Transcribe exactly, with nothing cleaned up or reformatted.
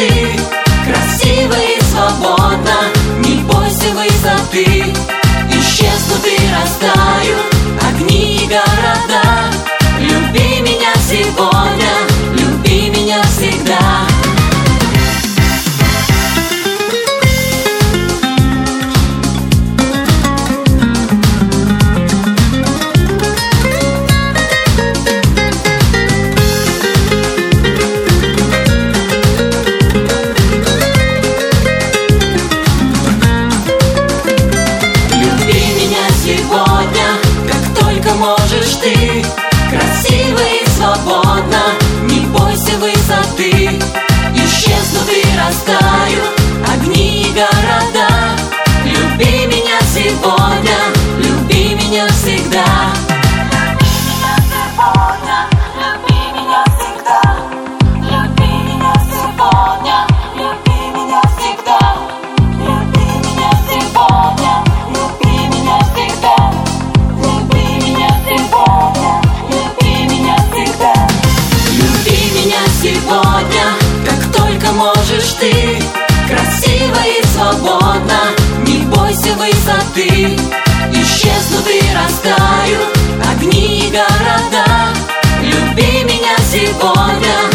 ты красиво и свободно, не бойся высоты. Исчезнут и растают огни и города. Люби меня сегодня, люби меня всегда. Можешь ты красиво и свободно, не бойся высоты. Исчезнут и растают огни и города. Люби меня сегодня, люби меня всегда. Люби меня всегда, люби меня сегодня, люби меня всегда. Люби меня сегодня, люби меня всегда. Сегодня, как только можешь ты, красиво и свободно, не бойся высоты. Исчезнут и растают огни и города. Люби меня сегодня,